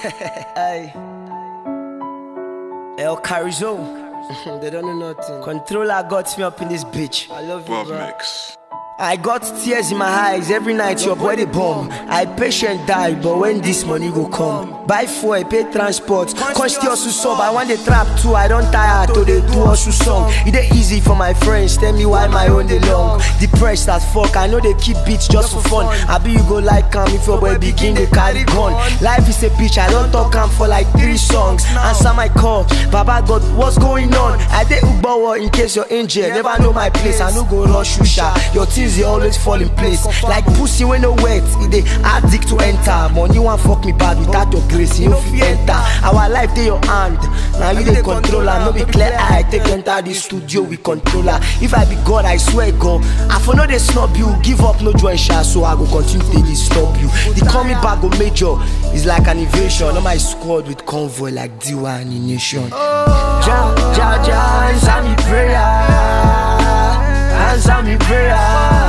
Hey, El Carizo. They don't know nothing. Controller got me up in this bitch. I love you, Love bro. mix. I got tears in my eyes every night your body bomb. I patient die, but when this money go come, buy fuel, pay transport, constantly also sub. I want the trap too, I don't tire to the do also song. It ain't easy for my friends, tell me why my own day long. Depressed as fuck, I know they keep beats just for fun. I be you go like calm if your boy begin they carry gun. Life is a bitch, I don't talk calm for like 3 songs. Answer my call, Baba God, what's going on? I did Ubawa in case you're injured, never know my place. I no go rush you sha. Your things they always fall in place. Like pussy when no wet, it they addict to enter. Money want fuck me bad without your grace, you fit enter. Our life they your hand, now you the controller. No be clear I take enter the studio with controller. If I be God, I swear God, I for know they snub you, give up no join sha. So I go continue to disturb you. The coming back go major, is like an invasion. On my squad with convoy like D1 in nation. Ja, ja, ja, answer me prayer. Answer me prayer.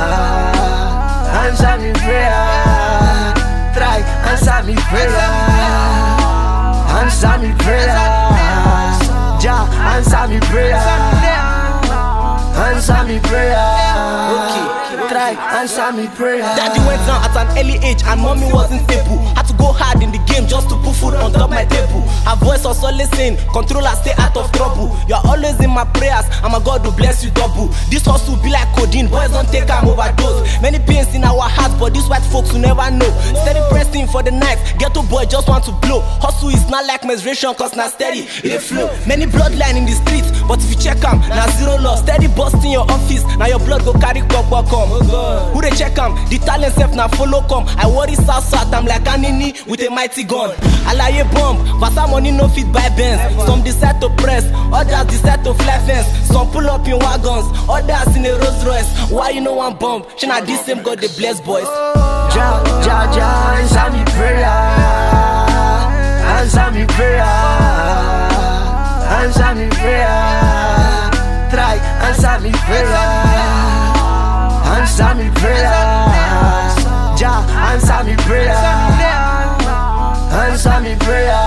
Answer me prayer. Try, answer me prayer. Answer me prayer. Ja, answer me prayer. Answer me prayer. Okay, try, answer me prayer. Daddy went down at an early age and mommy wasn't able. Had to go hard in the game just to put food on top my table. Her voice was always saying, controller stay out of trouble. You're always in my prayers and my God will bless you double. This hustle be like codeine, boys don't take am overdose. Many pains in our hearts, but these white folks will never know. Steady pressing for the night, ghetto boy just want to blow. Hustle is not like menstruation, cause not steady, it flow. Many bloodline in the streets, but if you check am, now zero loss. Steady busting your office, now your blood go carry come. Who they check am? The talent self now follow come. I worry south, I'm like Anini with a mighty gun. Alaye bomb, Vasa money no fit buy Benz. Some decide to press, others decide to fly fence. Some pull up in wagons, others in a Rolls Royce. Why you know one bomb? She not this same God they bless boys. Ja, ja, ja, answer me prayer. Answer me prayer. Answer me prayer. Try, answer me prayer. Answer me prayer. Ja, answer me prayer. Answer me prayer.